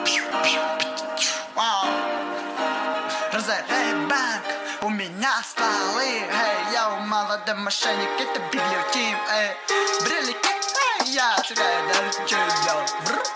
Разоряй банк, у меня стволы, эй, я молодой мошенник, это бильярдим, эй. Брелики, эй, я сыграю даже через дело.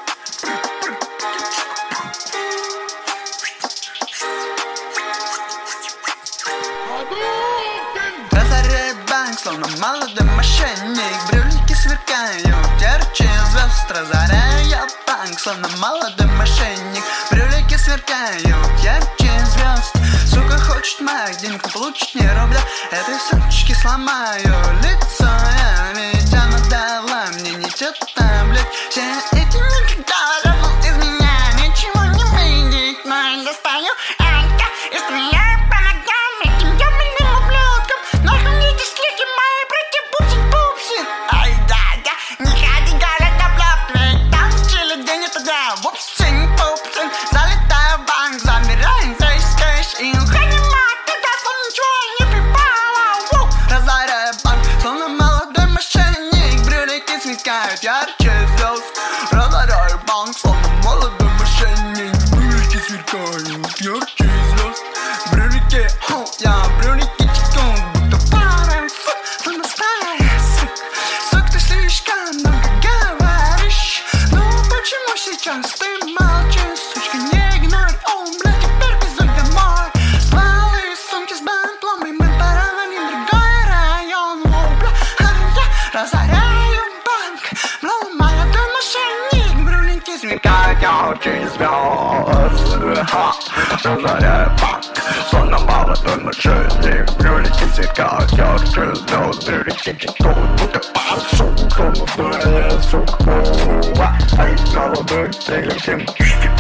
Разоряй банк, словно молодой мошенник, брюлики сверкают ярче звезд. Разоряю банк, словно молодой мошенник, брюлики сверкают ярче звезд. Сука хочет моих денег, но получит не рубля. Этой сучки сломаю лицо я, ведь она дала мне не те-то, блядь. Все эти никогда из меня ничего не выйдет, но я достаю Анька и стреляю по ногам этим ёбаным ублюдкам. Нахуй мне эти слики мои, братья, пупси-пупси. Ай, да, не ходи, Галя, да, блядь, ведь там чили день это да, вупсин-пупсин. Залетаю в банк, замираем, кэш, и уходим оттуда, словно ничего не припало. Разоряю банк, словно молодой мошенник, брюлики сверкают ярче звезд. Разоряю банк, словно молодой мошенник, брюлики сверкают ярче звезд. Брюлики, я брюлики текут, будто пара, словно старая, сука, ты слишком много говоришь. Ну почему сейчас ты молчишь, сучка, не игнорь, о, блядь, теперь безуй домой. Стволы, сумки с бамплом, и мы пораним другой район, о, бля, я разоряю банк, мол, молодой мошенник, брюлики сверкают ярче звезд. Разоряю банк, словно молодой мошенник, брюлики сверкают ярче звезд. Брюлики текут, будто пара, сука, словно старая, сука, ай, молодой,